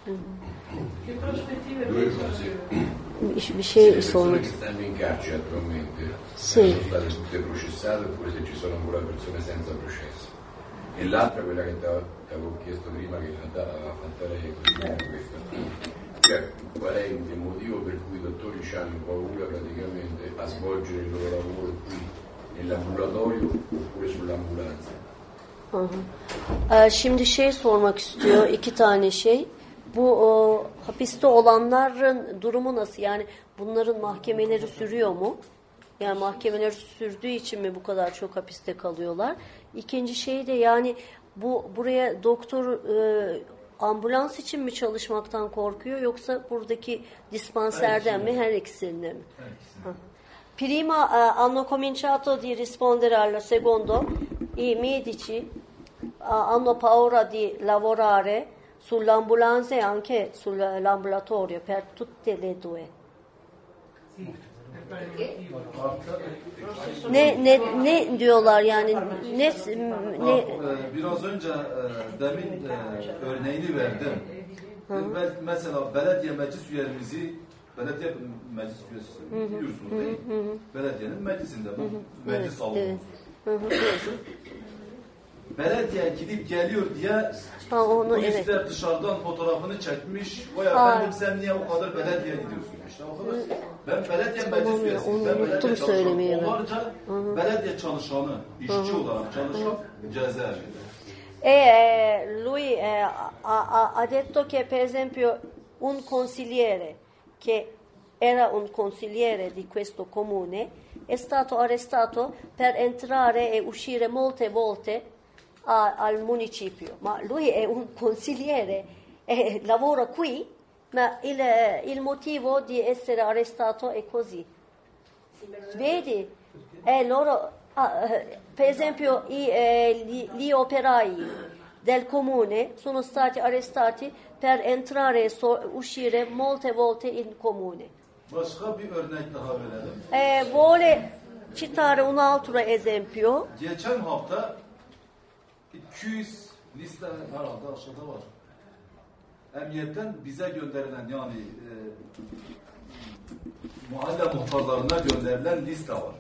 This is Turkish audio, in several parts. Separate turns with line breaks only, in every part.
Che prospettive
Due
pensano?
cose.
Bir şey
Se le persone
sormak.
che stanno in carcere attualmente
Sì.
sono state tutte processate oppure se ci sono ancora persone senza processo. E l'altra, quella che ti avevo chiesto prima, che in realtà la fatta lei, così come questa. Cioè, qual è il motivo per cui i dottori hanno paura praticamente a svolgere il loro lavoro qui nell'ambulatorio oppure sull'ambulanza?
Şimdi şey sormak istiyor, 2 tane şey. Bu hapiste olanların durumu nasıl? Yani bunların mahkemeleri sürüyor mu? Yani mahkemeleri sürdüğü için mi bu kadar çok hapiste kalıyorlar? İkinci şey de yani buraya doktor ambulans için mi çalışmaktan korkuyor yoksa buradaki dispanserden mi? Her ikisinden mi? Prima hanno cominciato di rispondere al secondo, i medici hanno paura di lavorare sull'ambulanza e anche sull'ambulatorio per tutte le due. Ne diyorlar yani
biraz önce demin örneğini verdim. Mesela belediye meclis üyelerimizi belediye meclis üyesi biliyorsunuz değil mi? Belediyenin meclisinde meclis salonu. Belediye gidip geliyor diye polisler evet. Dışarıdan fotoğrafını çekmiş. Vay efendim sen niye o kadar belediye gidiyorsun? İşte o kadar. Ben belediye meclis üyesiyim. Ben belediye çalışanım. Onlarca belediye çalışanı, işçi olarak çalışan cezaevinde.
Lui ha detto che per esempio un consigliere che era un consigliere di questo comune è stato arrestato per entrare e uscire molte volte al municipio, ma lui è un consigliere e lavora qui, ma il motivo di essere arrestato è così. Vedi? Loro, per esempio gli operai del comune sono stati arrestati per entrare e uscire molte volte in comune.
Başka bir örnek daha verelim.
Vuole citare un altro esempio.
Geçen hafta 200 liste herhalde aşağıda var. Emniyetten bize gönderilen yani mahalle muhtarlarına gönderilen liste var.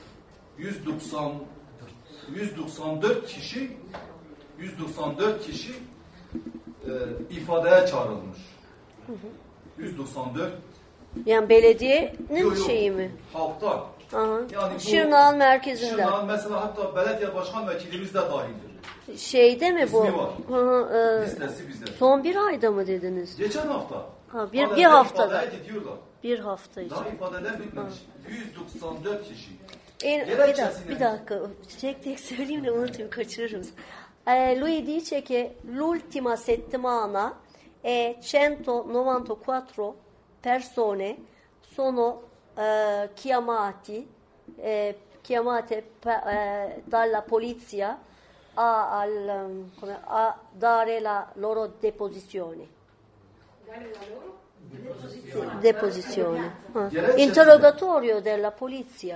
194 kişi ifadeye çağrılmış. 194.
Yani belediyenin şeyi mi?
Halktan.
Yani Şırnak'ın merkezinden.
Şırnak'ın mesela hatta belediye başkan vekilimiz de dahildir.
Şeyde mi bu?
İsmi var. Listesi bizde.
Son bir ayda mı dediniz?
Geçen hafta.
Bir haftada.
Bir
hafta için.
Daha ifadeler bitmemiş. 194 kişi.
Bir dakika. Tek söyleyeyim de unutayım, kaçırırım. Lui dice che l'ultima settimana 194 persone sono chiamate dalla polizia a dare la loro deposizione. Deposizione. Interrogatorio della polizia.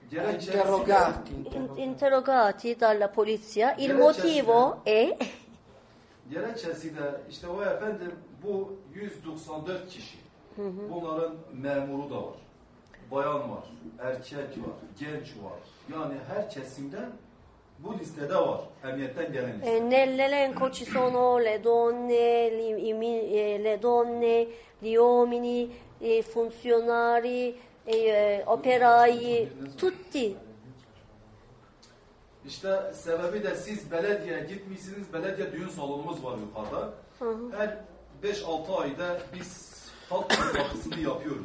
Interrogati dalla polizia. Il motivo è
gerekçesiyle işte o efendim bu 194 kişi. Bunların memuru da var. Bayan var, erkek var, genç var. Yani her kesimden bu listede var. Emniyetten gelen liste.
Nell'elenco ci sono le donne, gli uomini, i funzionari, operai, tutti.
İşte sebebi de siz belediyeye gitmişsiniz. Belediye düğün salonumuz var yukarıda. Her 5-6 ayda biz halk toplantısını yapıyoruz.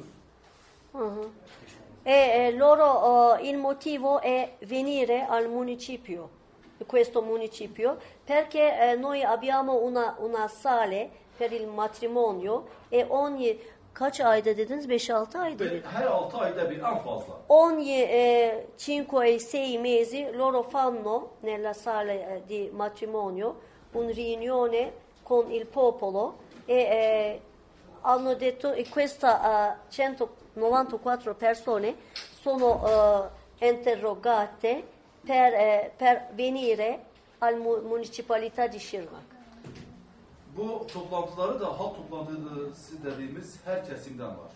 Loro il motivo è venire al municipio, questo municipio, perché noi abbiamo una sala per il matrimonio e ogni kaç ayda dediniz? 5-6 ayda dediniz.
Her 6 ayda bir en fazla.
Ogni 5-6 mesi loro fanno nella sala di matrimonio un riunione con il popolo e hanno detto che questa 194 persone sono interrogate per venire al municipalità di Şırnak.
Bu toplantıları da halk toplantısı dediğimiz her kesimden var.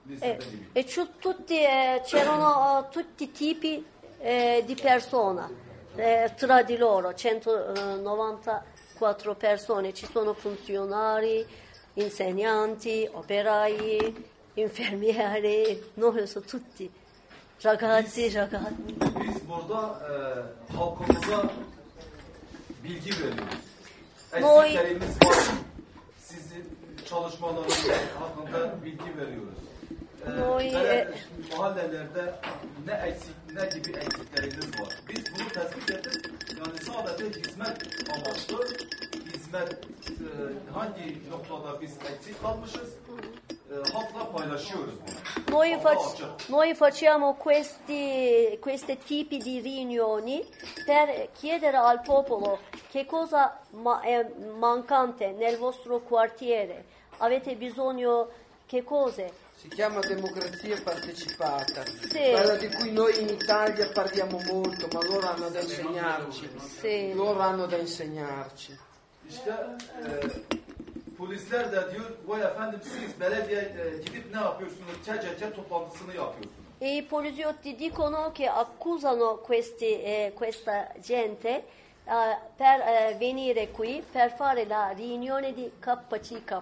C'erano tutti tipi di persona, tra di loro, 194 persone, ci sono funzionari, insegnanti, operai, infermieri, non lo so, tutti, ragazzi.
Biz burada halkımıza bilgi veriyoruz. Eksiklerimiz var. Sizin çalışmalarınız hakkında bilgi veriyoruz. Mahallelerde ne gibi eksikleriniz var? Biz bunu tespit ettik. Yani sadece hizmet amaçlı, hangi noktada biz eksik kalmışız, halkla paylaşıyoruz bunu.
Noi facciamo questi tipi di riunioni per chiedere al popolo che cosa è mancante nel vostro quartiere. Avete bisogno che cose?
Si chiama democrazia partecipata,
sì.
Quella di cui noi in Italia parliamo molto, ma loro hanno da insegnarci.
Sì.
Loro hanno da insegnarci.
İşte polisler de diyor, vay efendim siz belediye gidip ne yapıyorsunuz? KCK toplantısını yapıyorsunuz.
E i poliziotti dicono che accusano questa gente per venire qui per fare la riunione di KCK.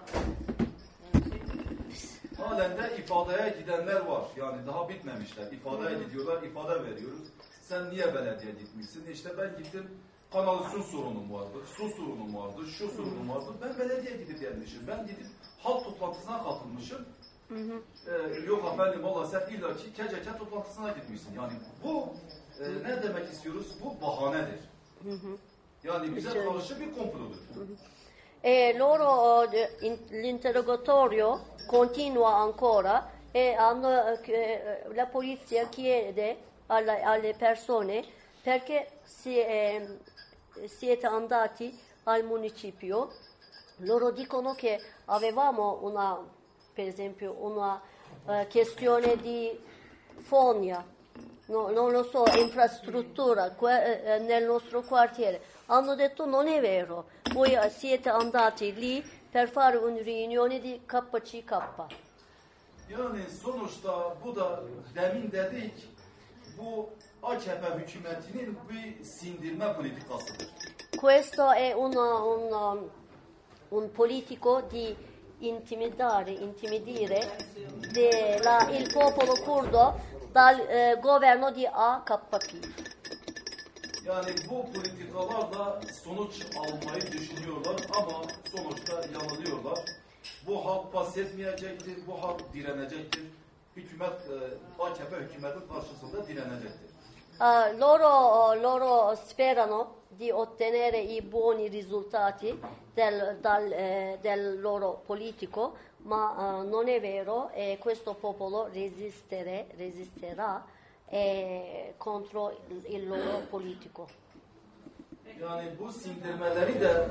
Halen de ifadeye gidenler var. Yani daha bitmemişler. İfadeye gidiyorlar, ifade veriyoruz. Sen niye belediye gitmişsin? İşte ben gittim, kanalizasyon sorunum vardı, su sorunum vardı, şu sorunum vardı. Ben belediye gidip gelmişim. Ben gidip halk toplantısına katılmışım. Yok efendim valla sen illa ki KCK toplantısına gitmişsin. Yani bu ne demek istiyoruz? Bu bahanedir. Yani bize karşı bir komplodur.
Loro l'interrogatorio continua ancora e la polizia chiede alle persone perché siete andati al municipio. Loro dicono che avevamo per esempio una questione di fogna, non lo so, infrastruttura nel nostro quartiere. Hanno detto non è vero, voi siete andati lì per fare una riunione di KCK.
Yani sonuçta bu da demin dedik, bu AKP hükümetinin bir sindirme politikasıdır.
Questo è un politico di intimidire il popolo curdo dal governo di AKP.
Yani bu politikalarla sonuç almayı düşünüyorlar ama sonuçta yanılıyorlar. Bu halk pes etmeyecektir, bu halk direnecektir. Hükümet, AKP hükümetin karşısında direnecektir.
Loro sperano di ottenere i buoni risultati del loro politico, ma non è vero e questo popolo resisterà contro il loro politico.
Yani bu sindirmeleri de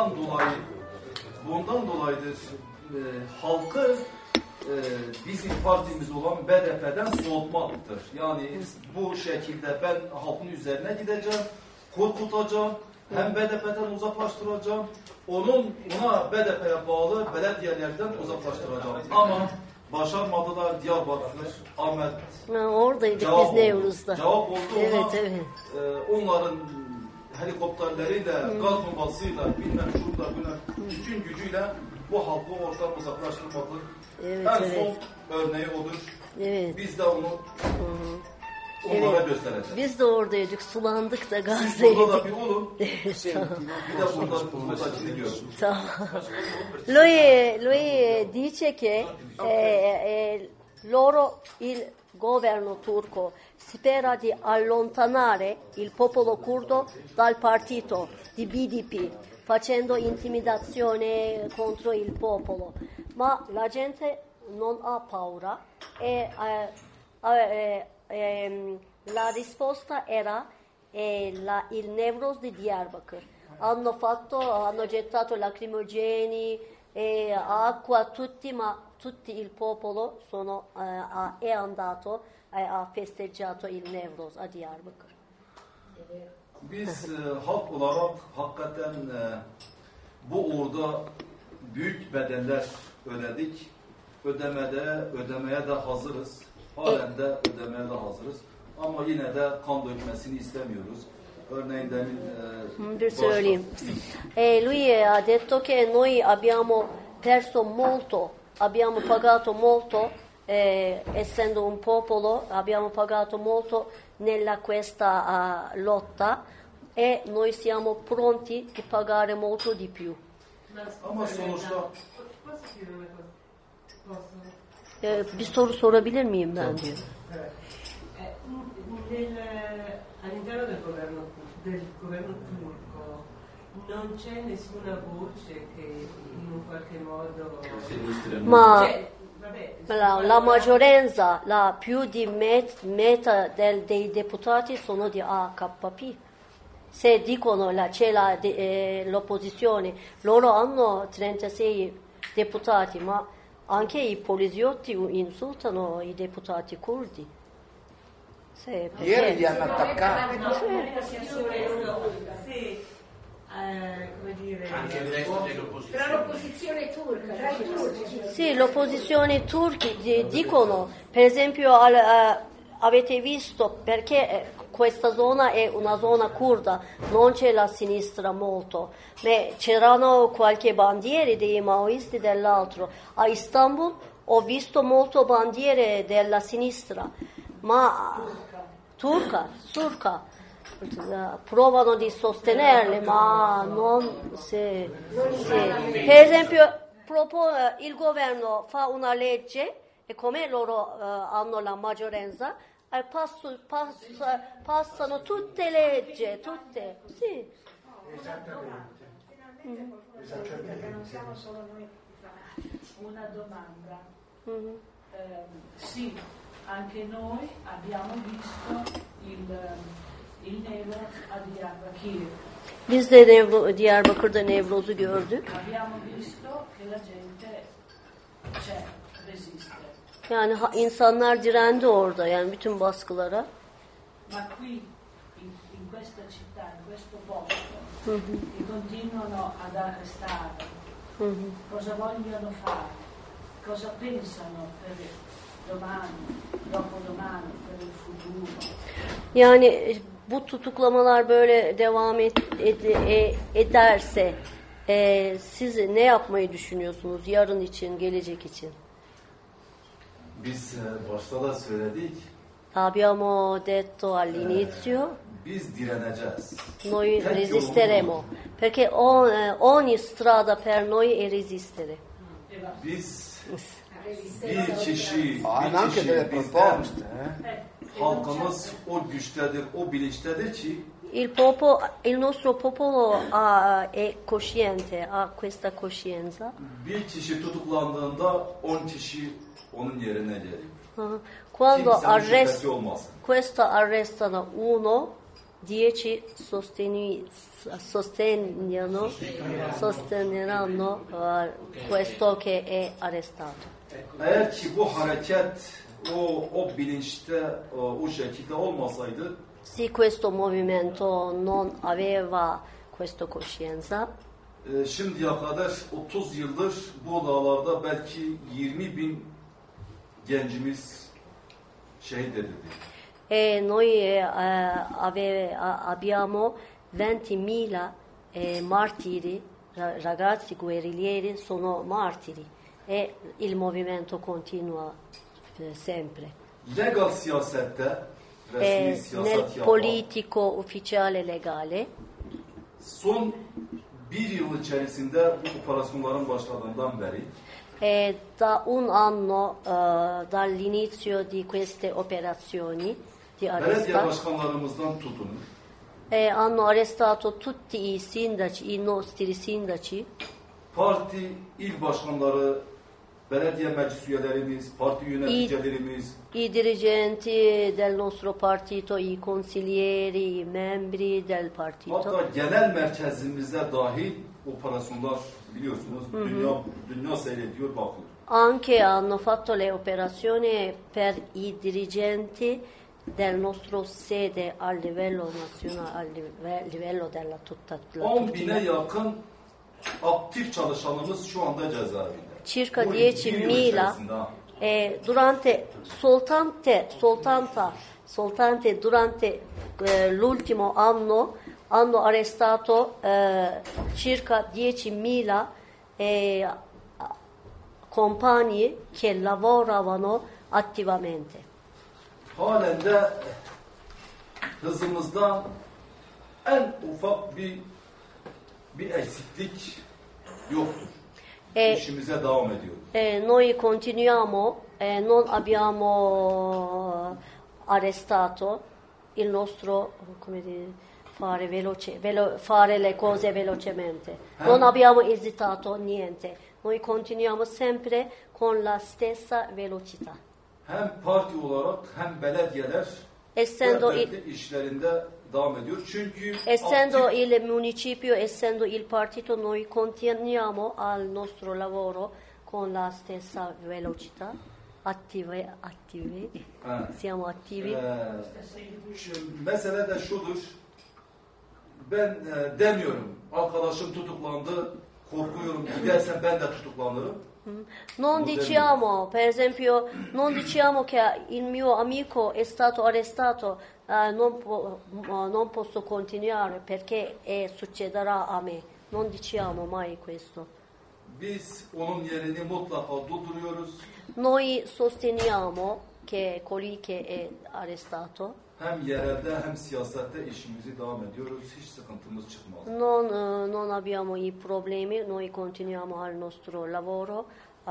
bundan dolayıdır. Halkı bizim partimiz olan BDP'den soğutmaktır. Yani bu şekilde ben halkın üzerine gideceğim, korkutacağım, hem BDP'den uzaklaştıracağım, ona BDP'ye bağlı belediyelerden uzaklaştıracağım. Ama başarmadılar. Diyarbakır, Ahmet.
Oradaydık biz Nevruz'da.
Cevap oldu
evet,
ona. Evet. Onların helikopterleriyle, gaz bombasıyla, bilmem şurada bütün gücüyle bu halkı oradan uzaklaştırmadı.
Evet,
en son örneği odur.
Evet.
Biz de onu onlara göstereceğiz.
Biz de oradaydık, sulandık da gaz yedik.
Siz burada da bir olun. Bir de buradakini görün.
Tamam. Lui dice che il governo turco spera di allontanare il popolo curdo dal partito di BDP, facendo intimidazione contro il popolo. Ma la gente non ha paura e la risposta era il Nevruz di Diyarbakır. Hanno gettato lacrimogeni e acqua tutti, ma tutto il popolo è andato ha festeggiato il Nevruz a Diyarbakır.
Biz halk olarak hakikaten bu orada büyük bedeller ödedik. Ödemeye de hazırız. Halen de ödemeye de hazırız. Ama yine de kan dökmesini istemiyoruz. Örneğin demin
bir söyleyeyim. Lui ha detto che noi abbiamo perso molto, abbiamo pagato molto, essendo un popolo, abbiamo pagato molto nella questa lotta e noi siamo pronti di pagare molto di più.
Ama sonuçta
Bir soru sorabilir miyim ben diyor.
All'interno del governo turco non c'è nessuna voce che in un qualche modo
Ma la maggioranza, la più di metà dei deputati sono di AKP. Se dicono c'è l'opposizione, loro hanno 36 deputati, ma anche i poliziotti insultano i deputati curdi.
Ieri li hanno attaccati.
Come dire,
anche il resto dell'opposizione.
Tra l'opposizione turca, tra i turchi.
Sì, l'opposizione turchi dicono, per esempio, avete visto perché questa zona è una zona curda, non c'è la sinistra molto, ma c'erano qualche bandiere dei maoisti dell'altro. A Istanbul ho visto molto bandiere della sinistra, ma turca, provano di sostenerle, ma non se. Per esempio, il governo fa una legge e come loro hanno la maggioranza, passano tutte le leggi, tutte, sì.
Esattamente.
Non siamo solo noi.
Una domanda. Sì, anche noi abbiamo visto il Nevroz a Diyarbakir.
Biz de Diyarbakır'da Nevroz'u gördük.
Abbiamo visto che la gente c'è, resiste.
Yani insanlar direndi orada, yani bütün baskılara.
Ma qui, in questa città, in questo posto, che continuano ad arrestare, cosa vogliono fare? Cosa pensano per domani, dopodomani, per il futuro?
Yani bu tutuklamalar böyle devam ederse siz ne yapmayı düşünüyorsunuz yarın için, gelecek için?
biz başta da söyledik.
Abbiamo detto all'inizio,
Biz direneceğiz.
noi
Tek
resisteremo,
yolumuz
perché ogni strada per noi è resistere.
Biz bir kişi,
Hanno anche delle
bizden
proposte.
halkımız o güçtedir, o bilinçtedir ki
Il nostro popolo è cosciente, ha questa coscienza.
bir kişi tutuklandığında 10 kişi onun yerine geliyor.
Quando
Kimsenin şüphesi olmasın.
questo arrestano uno, 10 sosteneranno questo che è arrestato.
Eğer ki bu hareket o bilinçte o şekilde olmasaydı
Se questo movimento non aveva questa coscienza,
şimdiye kadar 30 yıldır bu dağlarda belki 20.000 gencimiz şehit edildi.
e noi abbiamo 20.000 martiri, ragazzi guerriglieri sono martiri e il movimento continua sempre.
Legal siyasette, resmi
Nel
siyaset yapan,
politico ufficiale legale,
son bir yıl içerisinde bu operasyonların başladığından beri
da un anno dall'inizio di queste operazioni di
belediye
arresto,
başkanlarımızdan tutun,
hanno arrestato tutti i sindaci, i nostri sindaci,
parti il başkanları, belediye meclis üyelerimiz, parti yöneticilerimiz,
i dirigenti del nostro partito, i consiglieri, i membri del partito.
hatta genel merkezimizde dahil operasyonlar biliyorsunuz dünya seyrediyor bakıyor.
Anche hanno fatto le operazioni per i dirigenti del nostro sede a livello nazionale, a livello della tutta la
10.000'e
Turchia.
yakın aktif çalışanımız şu anda cezaevinde.
Circa
Bu
10.000 durante durante l'ultimo anno hanno arrestato circa 10.000 compagni che lavoravano attivamente.
Halen de hızımızda en ufak bir eksiklik yoktur. İşimize devam ediyoruz.
Noi continuiamo, non abbiamo arrestato il nostro, come dire, fare le cose velocemente. Non abbiamo esitato niente. Noi continuiamo sempre con la stessa velocità.
Hem parti olarak hem belediyeler işlerinde devam ediyor. Çünkü
essendo il municipio, essendo il partito, noi continuiamo al nostro lavoro con la stessa velocità. Attive. Siamo attivi.
Mesele de şudur. Ben demiyorum. Arkadaşım tutuklandı. Korkuyorum. Gidersen ben de tutuklanırım.
Non diciamo, per esempio, non diciamo che il mio amico è stato arrestato, non posso continuare perché succederà a me. Non diciamo mai questo.
Biz onun yerini mutlaka durduruyoruz.
Noi sosteniamo che colui che è arrestato
hem yerelde hem siyasette işimizi devam ediyoruz. Hiç sıkıntımız çıkmaz.
Non abbiamo i problemi, noi continuiamo al nostro lavoro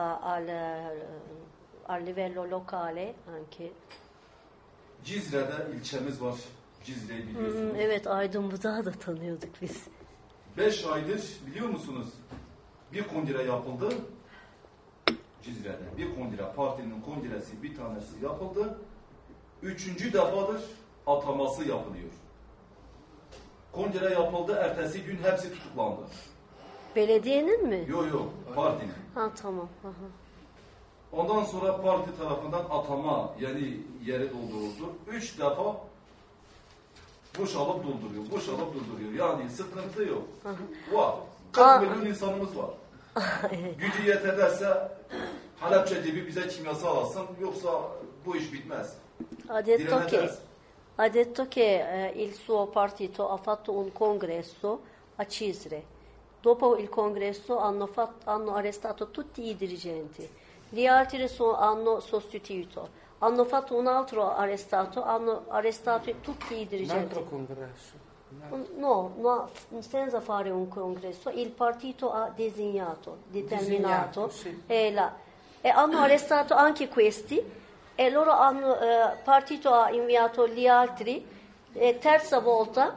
al livello locale anche.
Cizre'de ilçemiz var. Cizre'yi biliyorsunuz.
Evet, Aydınbudak'ı da tanıyorduk biz.
5 aydır biliyor musunuz? Bir kongre yapıldı. Cizre'de bir kongre, partinin kongresi bir tanesi yapıldı. 3. defadır ataması yapılıyor. Kongre yapıldı, ertesi gün hepsi tutuklandı.
Belediyenin mi?
Yok, partinin.
Ha, tamam. Aha.
Ondan sonra parti tarafından atama, yani yeri dolduruldu. 3 defa boşalıp dolduruyor. Yani sıkıntı yok. Var. 40 milyon insanımız var. Gücü yeterlerse Halepçe gibi bize kimyasal alsın, yoksa bu iş bitmez.
Ha detto che il suo partito ha fatto un congresso a Cizre. Dopo il congresso hanno arrestato tutti i dirigenti. Gli altri hanno sostituito. Hanno fatto un altro arrestato, hanno arrestato tutti i dirigenti.
Un altro congresso?
No, senza fare un congresso, il partito ha determinato
sì.
E hanno arrestato anche questi e loro partito ha inviato gli altri terza volta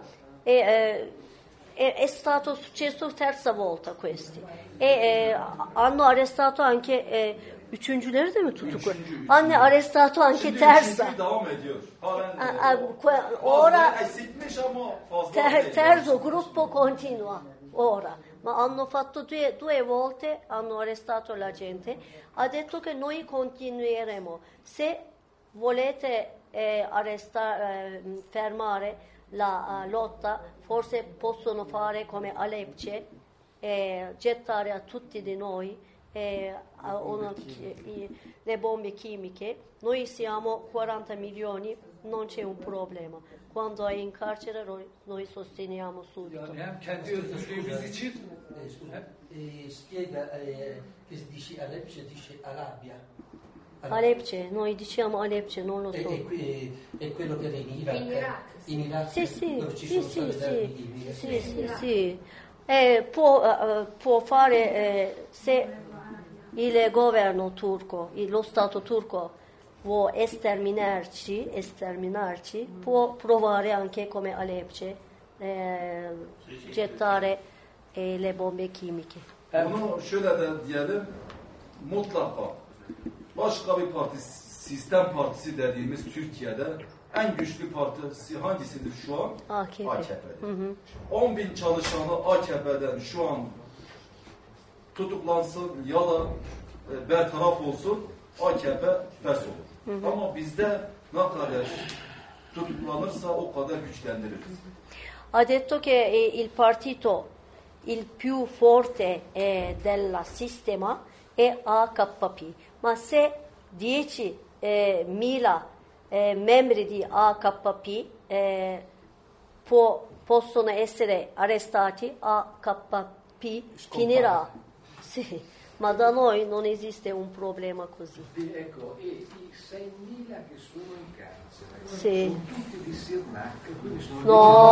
è stato successo terza volta questi hanno arrestato anche üçüncüleri de mi tutuklu? Hanno arrestato anche terza.
Devam ediyor.
Ora
eksikmiş ama fazla
terzo gruppo continua ora. Ma hanno fatto due volte, hanno arrestato la gente, ha detto che noi continueremo. Se volete fermare la lotta, forse possono fare come Alepce, gettare a tutti di noi le bombe chimiche. Noi siamo 40 milioni, non c'è un problema. Quando è in carcere noi sosteniamo subito.
Yani hem kendi özgürlüğümüz için
spiega che si dice Alepce, dice Arabia.
Alepce, noi diciamo Alepce, non lo so.
È quello che era in Iraq. In Iraq
Sì. Può fare se il governo turco, lo Stato turco vuole esterminarci, può provare anche come Alepce gettare le bombe chimiche.
Bunu şöyle de diyelim, mutlaka başka bir parti, sistem partisi dediğimiz Türkiye'de en güçlü partisi hangisidir şu an? AKP'dir. 10.000 çalışanı AKP'den şu an tutuklansın ya da bertaraf olsun, AKP pes olur. Ama bizde ne kadar tutuklanırsa o kadar güçlendiririz.
Ha detto che il partito il più forte del sistema è AKP, ma se 10.000 membri di AKP possono essere arrestati, AKP finirà. Sì, ma da noi non esiste un problema così.
Ecco, e i 6.000 che sono in carcere,
sì.
sono tutti di Sirnak, quindi sono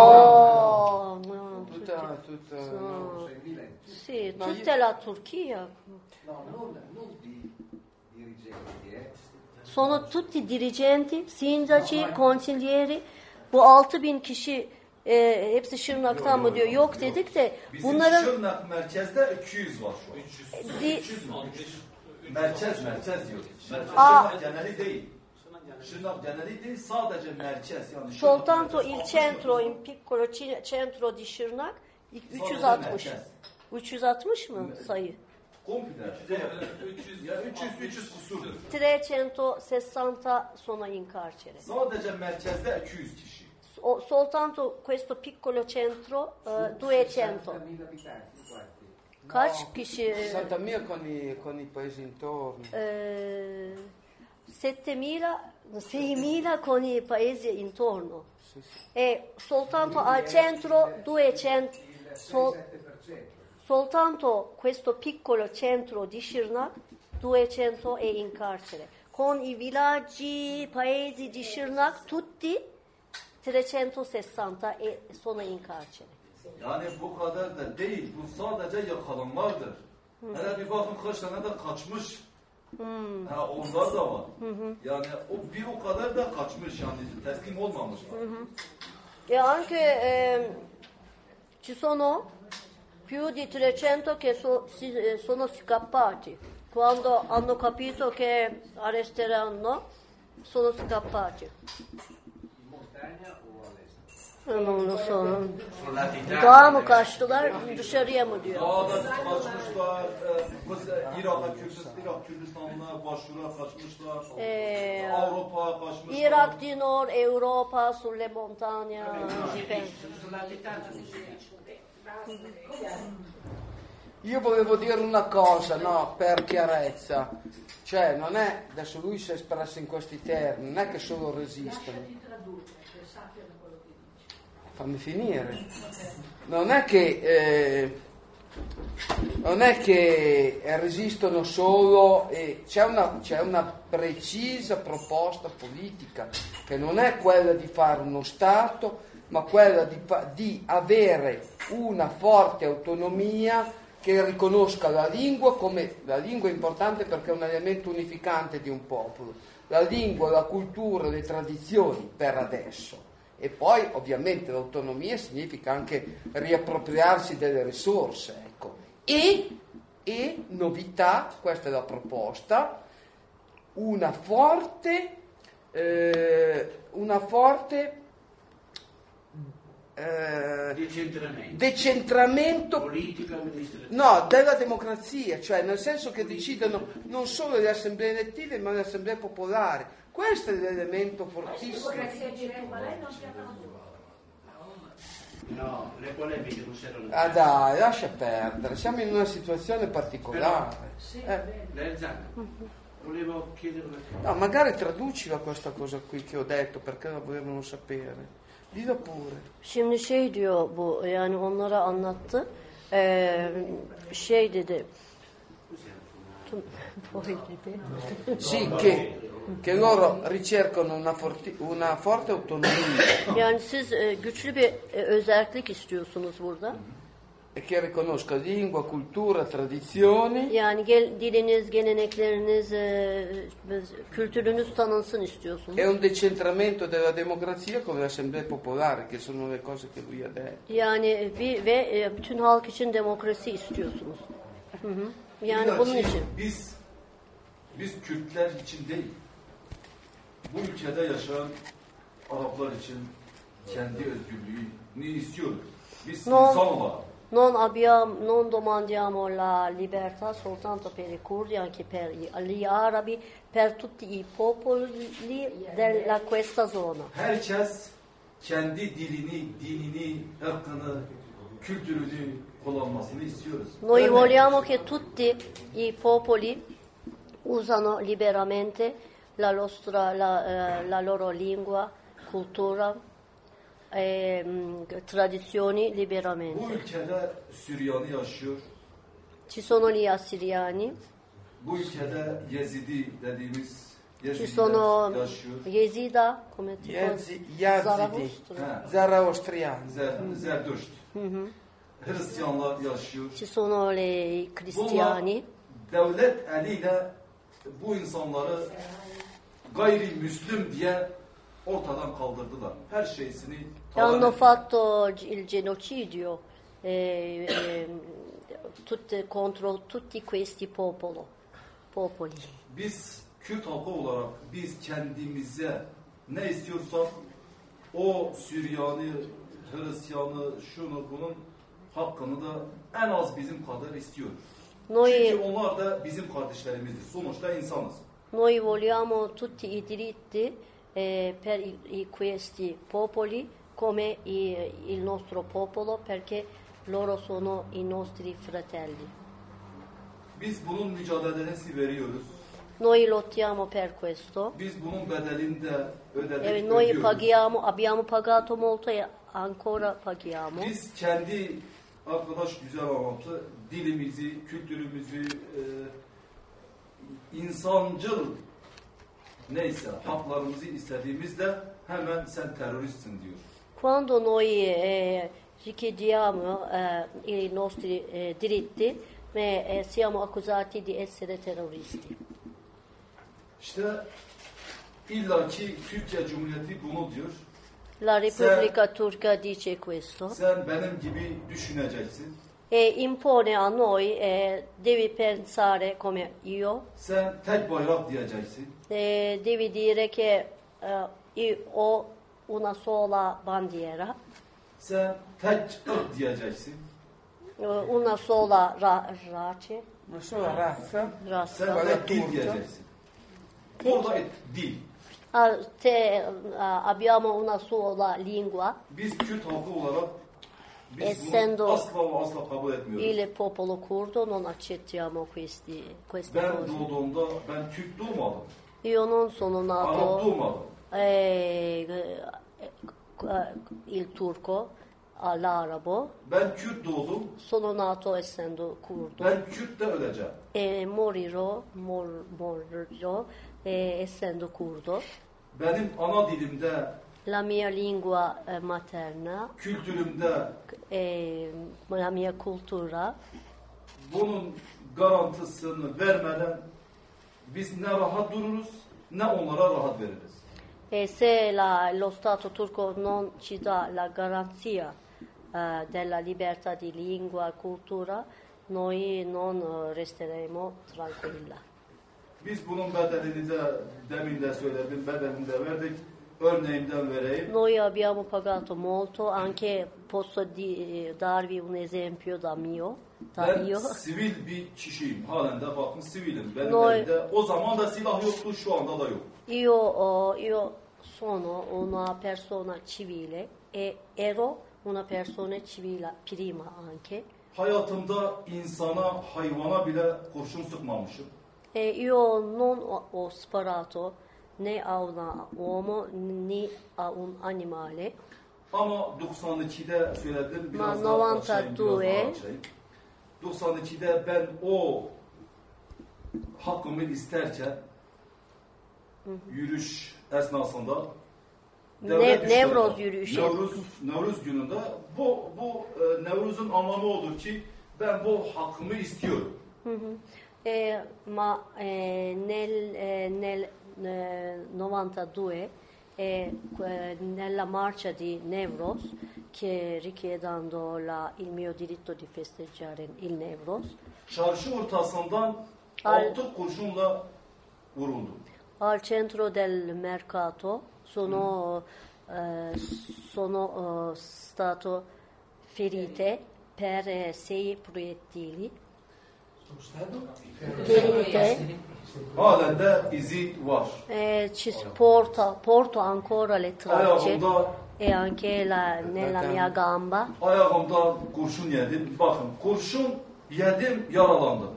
no,
tutta
no, 6.000.
Sì, no, tutta la Turchia.
No, non di dirigenti,
Sono tutti dirigenti, sindaci, consiglieri. Bu 6.000 kişi hepsi Şırnak'tan mı diyor? Yok dedik de bunların...
Bizim Şırnak merkezde 200 var şu an. 300 mü? Merkez diyor. Şırnak geneli değil. Şırnak geneli değil, sadece merkez. Yani
Soltanto il centro in piccolo centro di Şırnak 360. 360 mı sayı?
Komple. 300 kusurdur.
360 sono in carcere.
Sadece merkezde 200 kişi.
Soltanto questo piccolo centro 200. Kaç kişi?
60.000 con i paesi intorno.
6.000 con i paesi intorno. E soltanto al centro 200. Soltanto questo piccolo centro di Şırnak 200 è in carcere. Con i villaggi, paesi di Şırnak tutti 360 sono in carcere.
Yani bu kadar da değil. Bu sadece yakalanmadır. Hele bir bakın kaç tane de kaçmış. Onlar da var. Yani o kadar da kaçmış, yani teslim olmamış var.
E anche ci sono più di 300 che sono scappati. Quando hanno capito che arresteranno, sono scappati. Non lo so. Dağa mı kaçtılar, dışarıya mı diyor?
Dağda kaçmışlar, Irak Kürdistan'la başvura kaçmışlar, Avrupa kaçmışlar.
Irak di Nord, Europa, sulle montagne.
Io volevo dire una cosa, no, per chiarezza. Cioè, non è, adesso lui si è espresso in questi termini, non è che solo resistono. Fammi finire. Non è che resistono solo, c'è una precisa proposta politica che non è quella di fare uno Stato, ma quella di avere una forte autonomia che riconosca la lingua come la lingua è importante perché è un elemento unificante di un popolo, la lingua, la cultura, le tradizioni per adesso. E poi ovviamente l'autonomia significa anche riappropriarsi delle risorse, ecco. E novità, questa è la proposta, una forte decentramento politico amministrativo. No, della democrazia, cioè nel senso che decidano non solo le assemblee elettive ma le assemblee popolari. Questo è l'elemento fortissimo.
No, le polemiche non servono.
Ah dai, lascia perdere, siamo in una situazione particolare.
Volevo chiedere una cosa.
No, magari traducila questa cosa qui che ho detto perché la volevano sapere. Dillo pure.
Şimdi şey diyor bu, yani onlara anlattı. Şey dedi.
Sì, che loro ricercano una forte autonomia.
Yani siz güçlü bir özellik istiyorsunuz burada.
E che riconosca lingua, cultura, tradizioni.
Yani diliniz, gelenekleriniz, kültürünüz tanınsın istiyorsunuz.
E un decentramento della democrazia con le assemblee popolari, che sono le cose che lui ha detto.
Yani ve bütün halk için demokrasi istiyorsunuz. Yani bunun için.
Biz Kürtler için değil, bu ülkede yaşayan Araplar için kendi özgürlüğünü istiyoruz. Biz insan olarak.
Non domandiamo la libertà soltanto per i curdi, anche per gli arabi, per tutti i popoli della questa zona.
Herkes kendi dilini, dinini, ırkını, kültürünü kullanmasını istiyoruz.
Noi vogliamo che tutti i popoli usano liberamente la loro lingua, cultura e tradizioni
Bu
liberamente.
ülkede Süryani yaşıyor.
Ci sono gli assiriani,
Bu ülkede Yezidi dediğimiz
ci
Yezidiler
sono
yaşıyor.
Yezida, come ti
Yazidi,
Zarathustra.
Zaraostriani.
Zerdüşt. Hristiyanlar yaşıyor.
Ci sono le cristiani.
Devlet eliyle bu insanları gayrimüslim diye ortadan kaldırdılar. Her şeysini
Hanno
talan
fatto il genocidio contro tutti questi popoli.
Biz Kürt halkı olarak biz kendimize ne istiyorsak o Süryani, Hristiyanı, şunu bunun hakkını da en az bizim kadar istiyoruz. Çünkü onlar da bizim kardeşlerimizdir. Sonuçta insanız.
Noi vogliamo tutti i diritti per questi popoli come il nostro popolo perché loro sono i nostri fratelli.
Biz bunun mücadelesini veriyoruz.
Noi lottiamo per questo.
Biz bunun bedelini de ödedik,
Noi
ödüyoruz.
abbiamo pagato molto e ancora paghiamo.
Biz kendi arkadaş güzel anlattı, dilimizi, kültürümüzü, insancıl neyse haklarımızı istediğimizde hemen sen teröristsin diyor.
Quando noi richiediamo i nostri diritti, siamo accusati di essere terroristi.
İşte illaki Türkiye Cumhuriyeti bunu diyor.
La Repubblica Turca dice questo.
Sen benim gibi düşüneceksin.
E impone a noi, devi pensare come io.
Sen tek bayrak diyeceksin.
Devi dire che ho una sola bandiera.
Sen tek ırk diyeceksin.
Una sola race.
Una sola razza.
Sen tek dil diyeceksin. Orada dil.
Abbiamo una sola lingua.
Biz Kürt halkı olarak biz
Essendo
bunu asla kabul etmiyoruz.
il popolo curdo non accettiamo queste
Ben
cose.
doğduğumda ben Türk doğmadım.
Io non sono
Arap
nato
doğmadım.
il turco, l'arabo.
Ben Kürt doğdum.
Sono nato essendo curdo.
Ben Kürt de öleceğim.
E morirò essendo curdo.
Benim ana dilimde,
La mia lingua materna,
kültürümde
la mia cultura,
bunun garantisini vermeden biz ne rahat dururuz ne onlara rahat veririz.
e se lo Stato turco non ci dà la garanzia della libertà di lingua e cultura, noi non resteremo tranquilla.
Biz bunun bedelini de demin de söyledim, bedelini de verdik. Örneğinden vereyim.
Noi abbiamo pagato molto, anche posso darvi un esempio da io.
Ben sivil bir kişiyim. Halen de bakın sivilim. Benim
Noi-
elimde o zaman da silah yoktu, şu anda da yok.
Io sono una persona civile e ero una persona civile prima anche.
Hayatımda insana, hayvana bile kurşun sıkmamışım.
Io non ho sparato né a un uomo né a un animale.
Ama 92'de söyledim,
Ma
biraz daha açayım,
92
92'de ben o hakkımı isterken yürüyüş esnasında
Nevroz yürüyüşü.
Nevruz gününde bu Nevruz'un anlamı odur ki ben bu hakkımı istiyorum.
Ma nel 92 nella marcia di Nevroz, che richiedendo il mio diritto di festeggiare il Nevroz,
Çarşı ortasından 6 kurşunla vuruldu.
al centro del mercato sono stato ferite per 6 proiettili. Ferite.
Halen de izi var.
Porto ancora le tracce.
Ayağımda
E anche nella mia gamba.
Ayağımda kurşun yedim. Bakın kurşun yedim, yaralandım.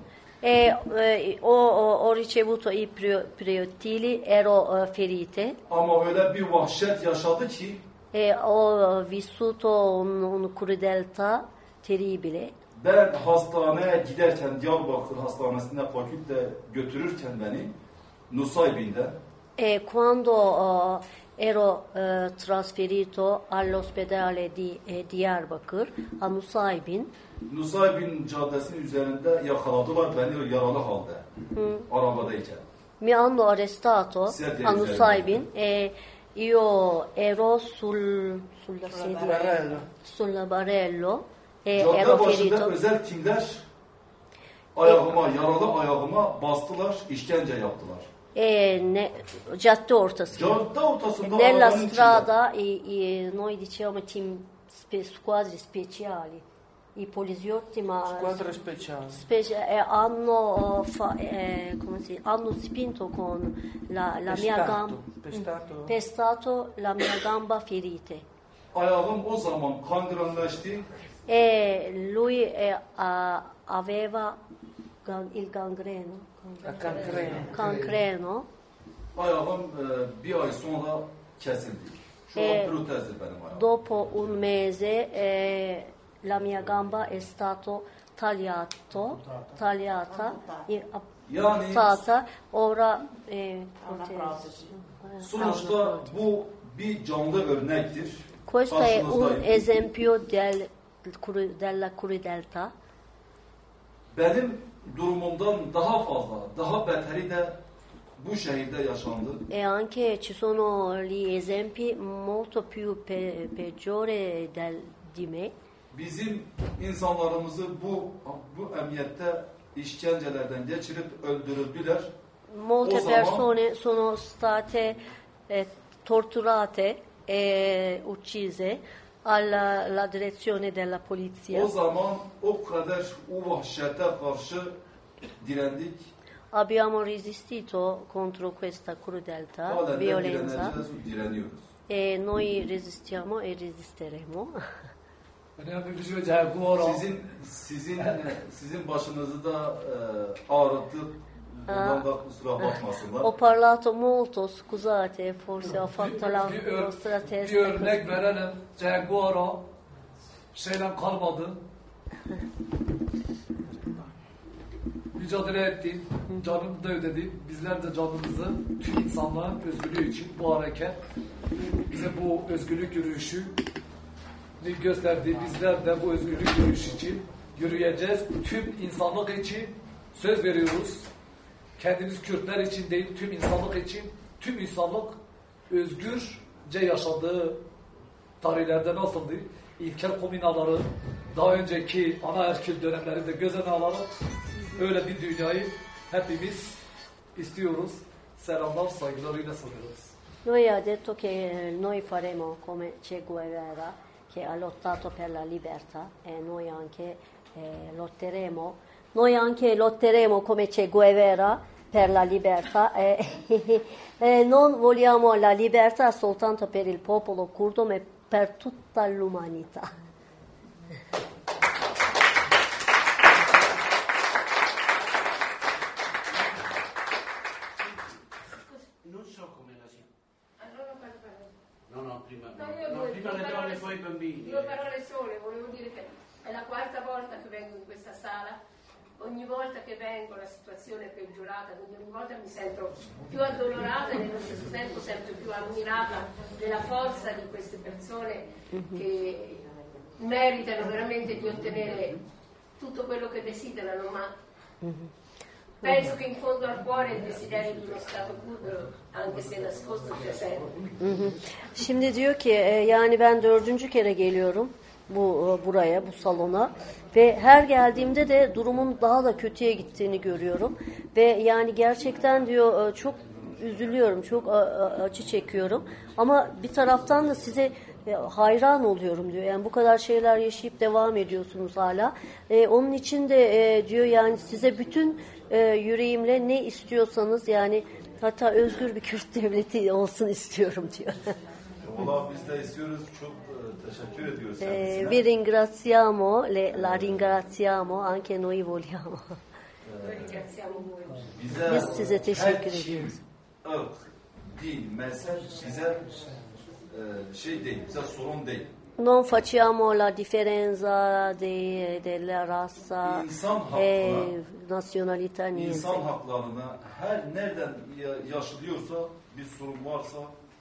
Ho ricevuto i proiettili, ero ferite.
Ama öyle bir vahşet yaşadı ki
Ho vissuto un crudeltà terribile.
ben hastaneye giderken Diyarbakır Hastanesi'ne fakülte götürürken beni Nusaybin'de
Quando ero trasferito all'ospedale di Diyarbakır, a Nusaybin.
Nusaybin Caddesi'nin üzerinde yakaladılar beni yaralı halde. Arabadayken.
Mi hanno arrestato a Nusaybin e io ero sulla sedia, sul barello e ero
Cadde başında
ferito.
özel timler ayağıma, yaralı ayağıma bastılar, işkence yaptılar.
Cadde ortasında.
Cadde ortasında
Nella
arabanın
strada noi diciamo squadre speciali, i poliziotti ma
Squadre speciali.
hanno spinto con la mia gamba, pestato la mia gamba ferite.
Ayağım o zaman kangrenleşti.
Lui aveva il gangreno. Cancreno.
Ayağım bir ay sonra kesildi. Şu an protezdir benim ayağım.
Dopo un mese la mia gamba è stato tagliata, amputata. Ora
Sonuçta bu bir canlı örnektir.
Questo è un
Karşınızdayım.
esempio della crudeltà.
Benim durumumdan daha fazla, daha beteri de bu şehirde yaşandı.
E anche ci sono gli esempi molto più peggiore di me.
Bizim insanlarımızı bu emniyette işkencelerden geçirip öldürüldüler.
Molte
O zaman-
persone sono state torturate e uccise alla direzione della polizia.
O zaman o kadar o vahşete karşı direndik.
Abbiamo resistito contro questa crudeltà,
Halen de
violenza
direniyoruz.
e noi resistiamo e resisteremo.
Sizin başınızı da ağrıttı. Bundan da kusura bakmasınlar.
Ho parlato molto, scusate, forse ho fatto la vostra
Bir
testa.
örnek verelim. Jaguar'a şeyden kalmadı. Mücadele etti. Canını da ödedi. Bizler de canımızı tüm insanların özgürlüğü için bu hareket bize bu özgürlük yürüyüşü gösterdi. Bizler de bu özgürlük yürüyüşü için yürüyeceğiz. Tüm insanlık için söz veriyoruz. Kendimiz Kürtler için değil, tüm insanlık için, tüm insanlık özgürce yaşadığı tarihlerde nasıldı? İlkel komünaları, daha önceki anaerkil dönemlerinde göz önüne alarak öyle bir dünyayı hepimiz istiyoruz. Selamlar, saygılarıyla sunuyoruz.
Lui ha detto che noi faremo come Che Guevara, che ha lottato per la libertà, e noi anche lotteremo. Noi anche lotteremo come Che Guevara per la libertà. Non vogliamo la libertà soltanto per il popolo curdo, ma per tutta l'umanità.
Non so come la si... prima
le
donne e poi i bambini.
2 parole sole, volevo dire che è la 4ª volta che vengo in questa sala. Ogni volta che vengo la situazione è peggiorata, quindi ogni volta mi sento più addolorata e nello stesso tempo sempre più ammirata della forza di queste persone che meritano veramente di ottenere tutto quello che desiderano, ma penso che in fondo al cuore il desiderio di uno Stato curdo, anche se nascosto, sia sempre.
Şimdi diyor ki yani ben 4. kere geliyorum buraya, bu salona ve her geldiğimde de durumun daha da kötüye gittiğini görüyorum ve yani gerçekten diyor çok üzülüyorum, çok acı çekiyorum ama bir taraftan da size hayran oluyorum diyor. Yani bu kadar şeyler yaşayıp devam ediyorsunuz hala. Onun için de diyor yani size bütün yüreğimle ne istiyorsanız yani hatta özgür bir Kürt devleti olsun istiyorum diyor.
Valla biz de istiyoruz. Çok teşekkür ediyoruz kendisine.
Vi ringraziamo, la ringraziamo, anche noi vogliamo. Biz size teşekkür ediyoruz.
Irk, din, mezhep bize şey değil, bize sorun değil.
Non facciamo la differenza della razza e nazionalità niente.
İnsan haklarına her nereden yaşılıyorsa, bir sorun varsa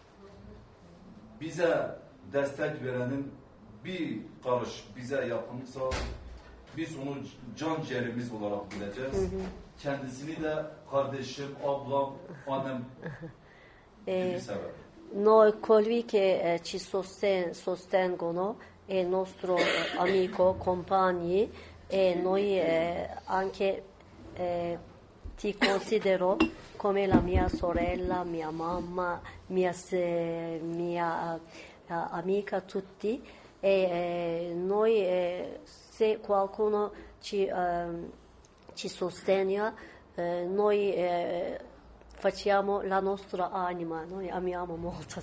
bize destek verenin bir karış bize yakınsa biz onu can ciğerimiz olarak bileceğiz. Kendisini de kardeşim, ablam, annem gibi sever.
Noi colui che ci sostengono è il nostro amico, compagni e noi anche ti considero come la mia sorella, mia mamma, mia amica, tutti e noi se qualcuno ci sostiene noi facciamo la nostra anima, noi amiamo molto,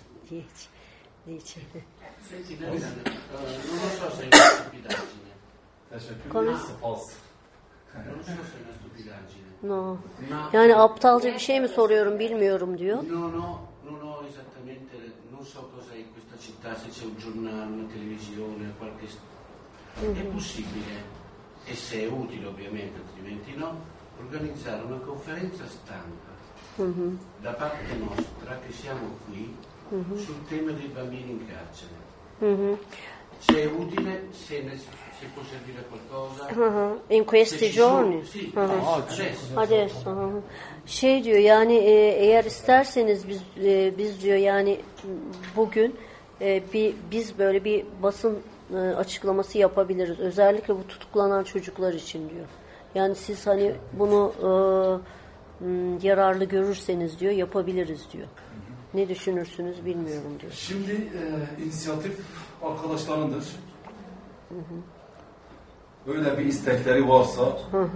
dice.
Senti, non lo so se è una stupidaggine.
Come?
Non so se è una stupidaggine.
No. Yani aptalca bir şey mi soruyorum bilmiyorum diyor.
Non ho esattamente, non so cosa in questa città, se c'è un giornale, una televisione, qualche... È possibile, e se è utile ovviamente, altrimenti no, organizzare una conferenza stampa da parte nostra che siamo qui sul tema dei bambini in carcere. Se è utile, se può servire a qualcosa.
In questi giorni?
Sì,
adesso. Şey diyor yani eğer isterseniz biz diyor yani bugün biz böyle bir basın açıklaması yapabiliriz. Özellikle bu tutuklanan çocuklar için diyor. Yani siz hani bunu yararlı görürseniz diyor yapabiliriz diyor. Ne düşünürsünüz bilmiyorum diyor.
Şimdi inisiyatif arkadaşlarındır. Öyle bir istekleri varsa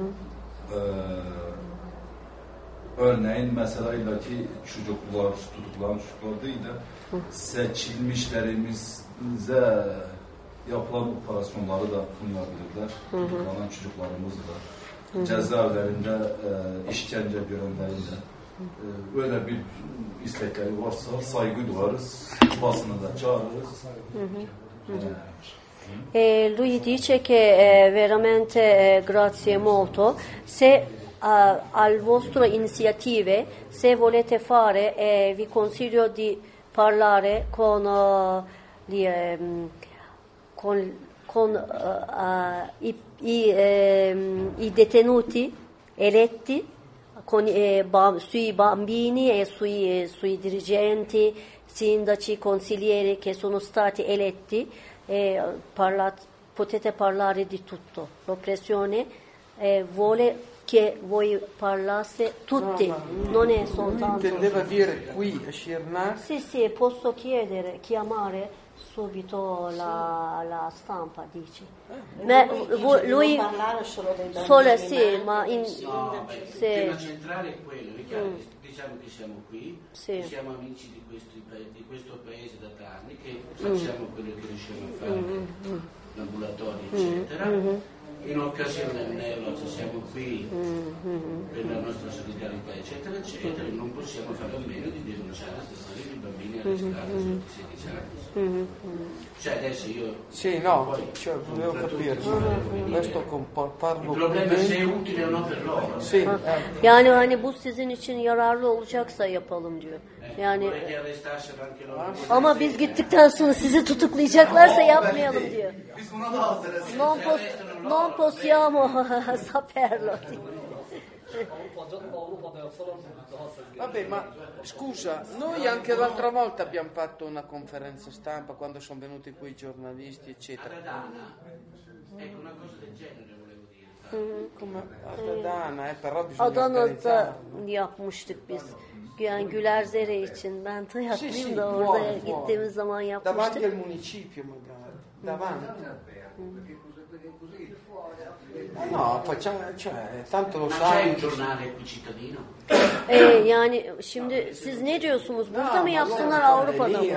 örneğin mesela illaki çocuklar, tutuklanan çocuklar değil de seçilmişlerimize yapılan operasyonları da kınayabilirler. Tutuklanan çocuklarımız da. Cezaevlerinde işkence görenlerin de öyle bir istekleri varsa saygı duyarız, basını da çağırırız.
Lui dice che veramente grazie molto se al vostro iniziative se volete fare vi consiglio di parlare con i detenuti eletti sui bambini e sui dirigenti, sindaci, consiglieri che sono stati eletti potete parlare di tutto. L'oppressione vuole che voi parlasse tutti, non è soltanto...
Intendeva dire qui a Shirnak?
Sì, posso chiamare subito la stampa, dici. Ma lui
non parlare solo dei bambini,
solo sì, ma
il tema centrale è quello. Diciamo che siamo qui, che siamo amici di questo paese da anni, che facciamo quello che riusciamo a fare, l'ambulatorio eccetera. In occasione del Nero siamo qui per la nostra solidarietà eccetera eccetera, e non possiamo fare a meno di denunciare la situazione di bambini arrestati sotto 16 anni. Cioè adesso io
volevo capire questo parlo.
Il problema è se è utile o no per loro.
Yani hani bu sizin için yararlı olacaksa yapalım diyor. Yani ama biz gittikten sonra sizi tutuklayacaklarsa yapmayalım diyor.
Biz buna da hazırız.
Non possiamo saperlo.
Vabbè, ma scusa, noi anche l'altra volta abbiamo fatto una conferenza stampa quando sono venuti qui i giornalisti, eccetera.
Ecco, una cosa del genere volevo dire.
Come Adana, però bisogna
Adana'da yapmıştık biz. Yani Gülerzere için ben hayatlıyım da orada gittiğimiz zaman yapmıştık.
Davanti al municipio magari, davanti.
Perché così il fuori
No, facciamo, cioè, tanto lo
Ma
sai.
c'è un giornale qui cittadino?
Yani şimdi siz ne diyorsunuz? Burada mı yapsınlar, Avrupa'da mı?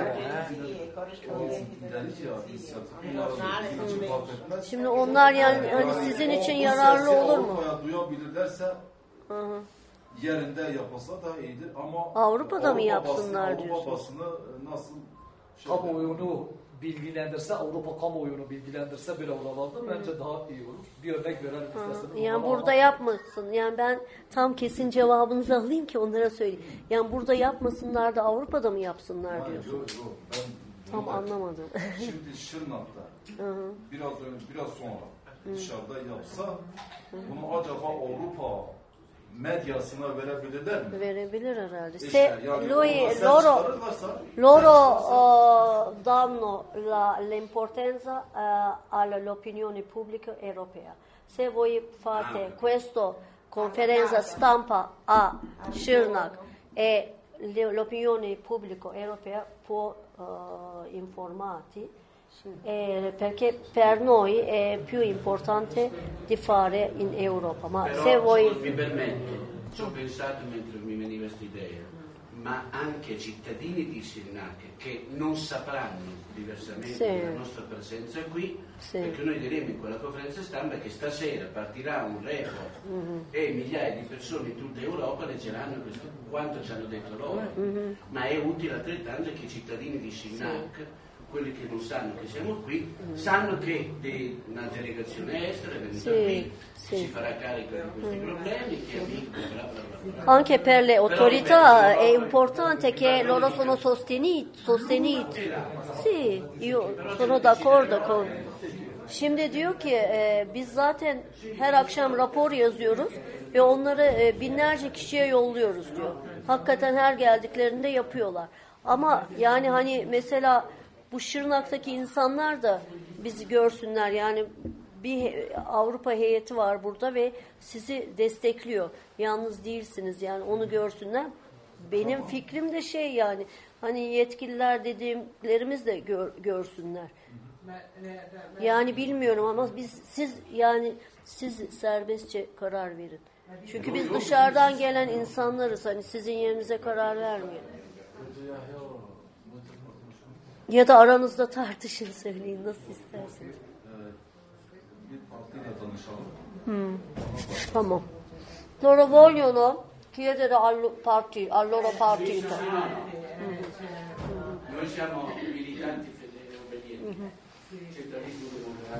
Şimdi onlar yani hani sizin için yararlı olur mu?
Duyabilirlerse yerinde yapılsa daha iyidir ama
Avrupa'da mı yapsınlar diyorsunuz?
Avrupa basını nasıl
kamuoyunu bilgilendirse, Avrupa kamuoyunu bilgilendirse bile oralarda bence daha iyi olur. Bir örnek verelim isterseniz.
Yani burada yapmasın. Yani ben tam kesin cevabınızı alayım ki onlara söyleyeyim. Yani burada yapmasınlar da Avrupa'da mı yapsınlar diyorsunuz?
Yok.
Tam anlamadım.
Şimdi Şırnak'ta biraz sonra dışarıda yapsa bunu acaba Avrupa medyasına verebilirler mi?
Verebilir herhalde.
Yani
loro danno l'importanza all'opinione pubblica europea. Se voi fate questa conferenza stampa a Şırnak e l'opinione pubblica europea può informarti perché per noi è più importante di fare in Europa. Ma
però,
se voi
mi permetto, ci ho pensato mentre mi veniva questa idea, ma anche cittadini di Şırnak che non sapranno diversamente della nostra presenza qui, perché noi diremo in quella conferenza stampa che stasera partirà un report e migliaia di persone in tutta Europa leggeranno questo, quanto ci hanno detto loro, ma è utile altrettanto che i cittadini di Şırnak, quelli che non sanno che siamo qui, sanno che una delegazione estera è venuta qui, si farà carico di questi problemi, che
anche per le autorità è importante che loro sono sosteniti. Sì, io sono d'accordo con. Şimdi diyor ki biz zaten her akşam rapor yazıyoruz ve onları binlerce kişiye yolluyoruz diyor. Hakikaten her geldiklerinde yapıyorlar. Ama yani hani mesela bu Şırnak'taki insanlar da bizi görsünler. Yani bir Avrupa heyeti var burada ve sizi destekliyor. Yalnız değilsiniz yani onu görsünler. Benim fikrim de yani hani yetkililer dediklerimiz de görsünler. Yani bilmiyorum ama siz serbestçe karar verin. Çünkü biz dışarıdan gelen insanlarız. Hani sizin yerinize karar vermeyin. Ya da aranızda tartışın, söyleyin nasıl isterseniz.
Bir partiyle tanışalım.
Tamam. Loro vogliono chiedere al loro partito.
Noi siamo militanti fedeli obbedienti, centralismo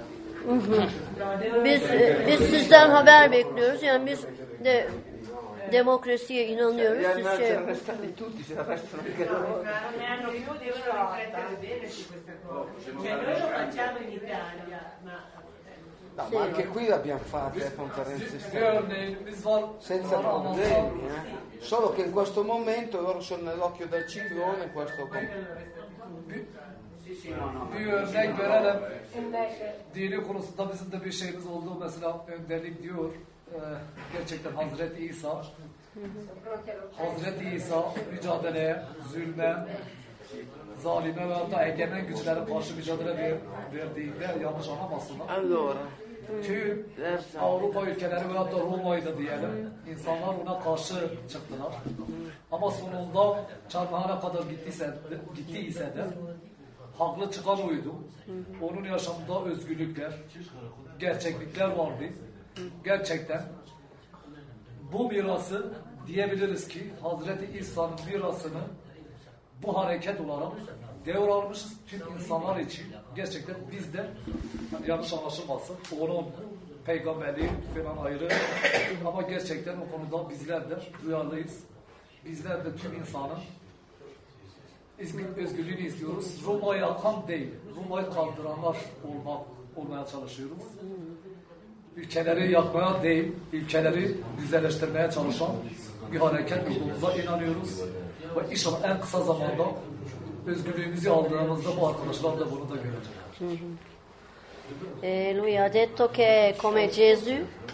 democratico.
Biz sizden haber bekliyoruz. Yani biz de demokrasiye inanıyoruz. Siz
restati tutti, se restano anche loro.
Ne hanno più, devono riflettere bene su questa cosa. Cioè noi lo facciamo in Italia,
No, ma anche qui l'abbiamo fatte conferenze stampa senza problemi, solo che in questo momento loro sono nell'occhio del ciclone.
Bir örnek verelim. Dini konusunda bizim de bir şeyimiz oldu. Mesela önderlik diyor. Gerçekten Hazreti İsa mücadeleye, zulme, zalime ve hatta egemen güçlere karşı mücadele verdiğinde yanlış anlamasınlar. Tüm Avrupa ülkeleri ve hatta Roma'yı da diyelim, insanlar ona karşı çıktılar. Ama sonunda çarmıhana kadar gittiyse de haklı çıkan oydu. Onun yaşamında özgürlükler, gerçeklikler vardı. Gerçekten bu mirası diyebiliriz ki Hazreti İsa'nın mirasını bu hareket olarak devralmışız tüm insanlar için. Gerçekten biz de yanlış anlaşılmasın. Onun peygamberliği falan ayrı ama gerçekten o konuda bizler de duyarlıyız. Bizler de tüm insanın özgürlüğünü istiyoruz. Roma'yı yakan değil, Roma'yı kaldıranlar olmaya çalışıyoruz. Ülkeleri yakmaya değil, ülkeleri güzelleştirmeye çalışan bir hareket olduğumuza inanıyoruz. Ve inşallah en kısa zamanda özgürlüğümüzü aldığımızda bu arkadaşlar da bunu da görecekler.
Lui ha detto che come Gesù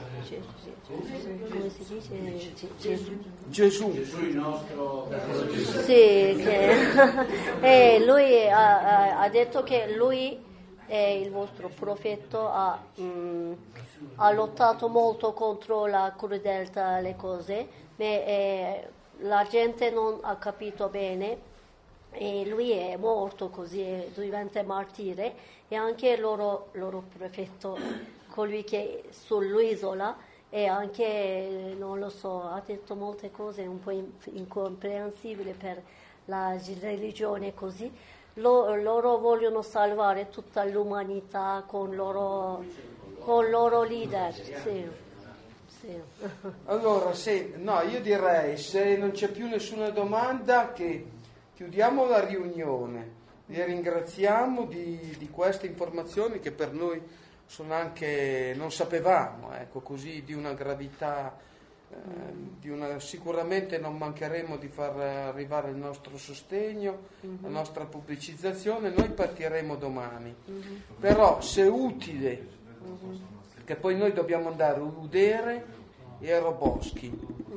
Gesù il nostro
sì, che lui ha detto che lui il vostro profeta ha lottato molto contro la crudeltà, le cose, ma la gente non ha capito bene e lui è morto così, diventa martire, e anche il loro prefetto, colui che sull'isola, e anche, non lo so, ha detto molte cose un po' incomprensibili per la religione così. Loro vogliono salvare tutta l'umanità con loro leader. Sì.
Allora, io direi, se non c'è più nessuna domanda, che chiudiamo la riunione. Vi ringraziamo di queste informazioni che per noi sono anche, non sapevamo, ecco, così di una gravità, sicuramente non mancheremo di far arrivare il nostro sostegno, la nostra pubblicizzazione. Noi partiremo domani, però se è utile, perché poi noi dobbiamo andare a Uludere e a Roboschi,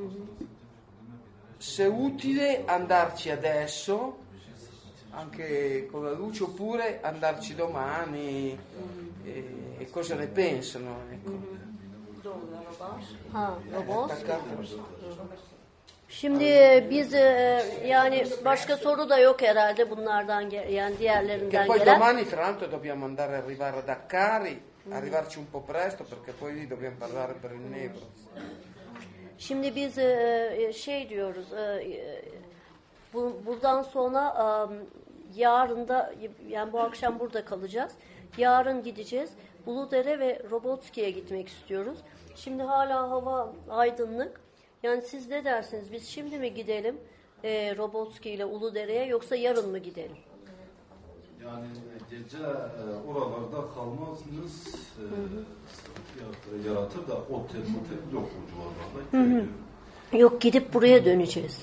se è utile andarci adesso anche con la luce, oppure andarci domani, e cosa ne pensano, ecco.
Şimdi biz yani başka soru da yok herhalde bunlardan yani diğerlerinden
che poi
gelen.
Domani tra l'altro dobbiamo arrivare ad Accari, arrivarci un po' presto perché poi lì dobbiamo parlare per il Nebro.
Şimdi biz şey diyoruz, buradan sonra yarın da, yani bu akşam burada kalacağız. Yarın gideceğiz. Uludere ve Robotski'ye gitmek istiyoruz. Şimdi hala hava aydınlık. Yani siz ne dersiniz? Biz şimdi mi gidelim Robotski ile Uludere'ye, yoksa yarın mı gidelim?
Yani gece oralarda kalmazsınız, yaratır da otel yok o civarlarda.
Yok, gidip buraya döneceğiz.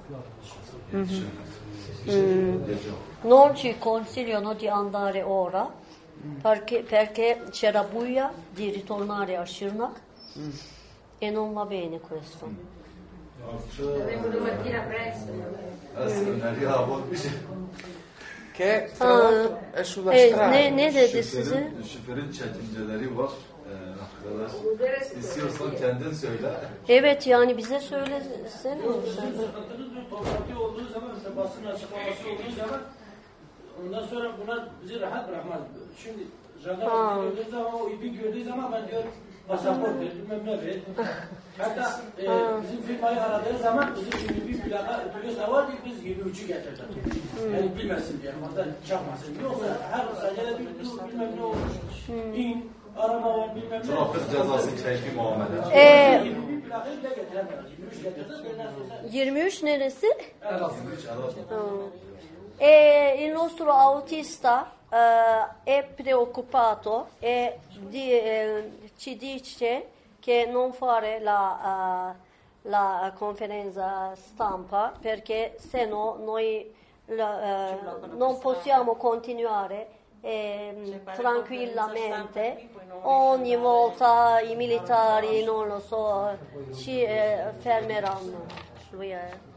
Non ci consigliano di andare ora perché c'era buia, di ritornare a Şırnak e non va bene questo.
Dovremmo domattina presto.
Che tra l'altro è sulla strada.
Ne dedi size?
Şoförün çekinceleri var. Arkadaş, istiyorsan kendin söyle.
Evet, yani bize söylesene.
Toplantı olduğu zaman, basın açıklaması olduğu zaman, ondan sonra buna bizi rahat bırakmaz. Şimdi jandarma gördüğü zaman, o ipi gördüğü zaman ben diyorum pasaport ver, bilmem ne ver. Hatta bizim firmayı aradığı zaman bizim 21 plaka otobüsler var diye biz 23'ü getirdik. Yani bilmesin diye, orada çakmasın. Yoksa her sayede bir dur, bilmem ne olmuş. İn, arama var, bilmem ne.
Trafik cezası keyfi muamele.
21 plakayı bile getiremez. 23 getirdik.
23 neresi?
Elazığ.
Il nostro autista è preoccupato e ci dice che non fare la conferenza stampa perché se no noi non possiamo continuare tranquillamente. Ogni volta i militari, non lo so, ci fermeranno. Lui è